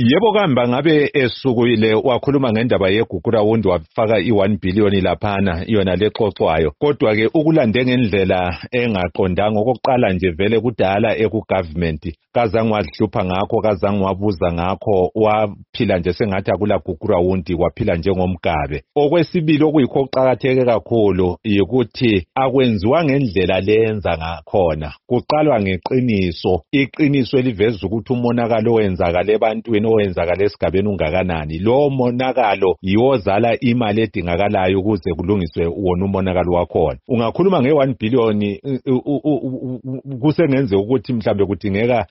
Yebo kamba ngabe esukuyile wakhuluma ngendaba yeGugurawundi wafaka i1 billion laphana yona lexoxwayo kodwa ke ukulande ngendlela engaqondanga okokuqala nje vele kudala eku-government kazange wadhlupha ngakho kazange wabuza ngakho waphila nje sengathi akula Gugurawundi waphila njengomgabe. Okwesibili okuyikho okuqakatheke kakhulu yikuthi akwenziwa ngendlela lenza ngakhona kuqalwa ngeqiniso iqiniso eliveza ukuthi umonakalo wenzakala ebantwini owenzakala esigabeni ungakanani lo monakalo yiwozala imali edingakalayo ukuze kulungiswe wona umonakalo wakhona. Ungakhuluma nge1 billion kusengenze ukuthi mhlambe kudingeka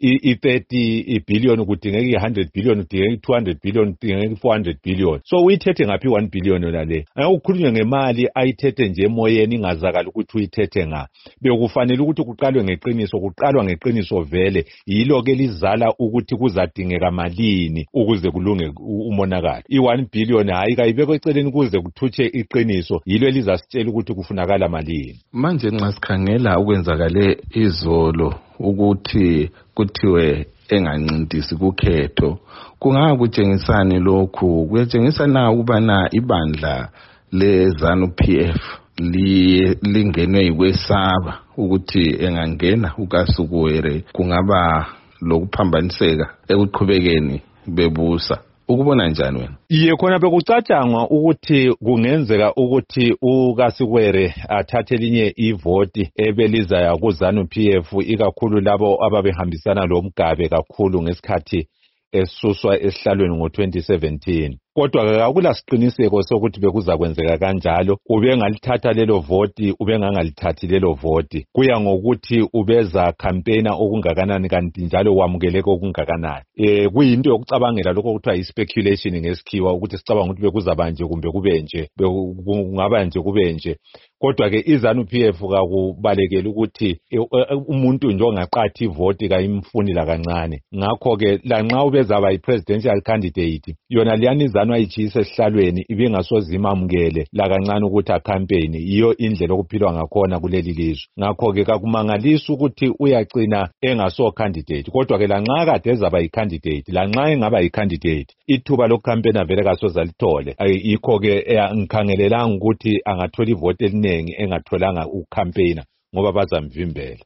i30 billion kudingeka i100 billion kudingeka i200 billion kudingeka i400 billion so uyithethe ngapi i1 billion lale akukhulunywe ngemali ayithethe nje emoyeni ingazakala ukuthi uyithethe nga bekufanele ukuthi kuqalwe ngeqiniso kuqalwa ngeqiniso vele yilo ke lizala ukuthi kuzadingeka malini ukuze kulunge umonakalo. I1 billion hayi kayibekwe eceleni kuze kuthutshe iqiniso yilo elizasitshela ukuthi kufunakala malini. Manje nxa sikhangela ukwenzakale izolo ukuthi kuthiwe engancintisi kukhetho kungaba kutshengisani lokhu kuyatshengisa na ukubana ibandla leZANU PF lingenwe yikwesaba ukuthi engangena uKasukuwere kungaba lokuphambaniseka ekuqhubekeni bebusa. Ukubona njani wena? Iye khona bekucatshangwa ukuthi kungenzeka ukuthi uKasukuwere athathe linye ivoti ebeliza kuZANU PF ikakhulu labo ababehambisana lomgabe kakhulu ngesikhathi esuswa esihlalweni ngo2017. Kodwa akula siqiniseko sokuthi bekuza kwenzeka kanjalo ubengalithatha lelo voti ubengangalithathi lelo voti kuya ngokuthi ubeza campaigner okungakanani kanti njalo wamukeleke okungakanani. Kuyinto yokucabangela lokho kuthiwa i-speculation ngesikhiwa ukuthi sicabanga ukuthi bekuzaba nje kumbe kube nje kungaba nje kube nje. Kodwa ke iZANU PF kakubalekela ukuthi umuntu nje ongaqathi ivoti kayimfunila kancane. Ngakho ke lanxa ubezaba i-presidential candidate yona liyani iZANU ayijisa esihlalweni ibingasoze imamukele la kancane ukuthi acampaign iyo indlela okuphilwa ngakhona kuleli lizwe. Ngakho ke kakumangalisa ukuthi uyagcina engaso candidate kodwa ke lanxa kade ezaba yi-candidate lanxa engaba yi-candidate ithuba lokucampaigna vele kasoze alithole. Yikho ke ngikhangelelanga ukuthi angathola ivoti eliningi engatholanga ucampaigner ngoba bazamvimbela.